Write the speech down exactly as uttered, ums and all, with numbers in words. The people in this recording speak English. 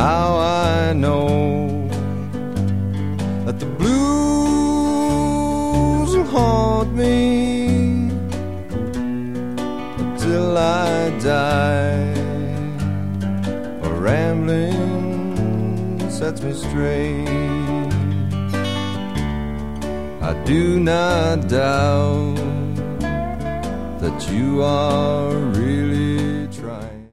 how I know that the blues will haunt me till I die. For rambling sets me straight. I do not doubt that you are really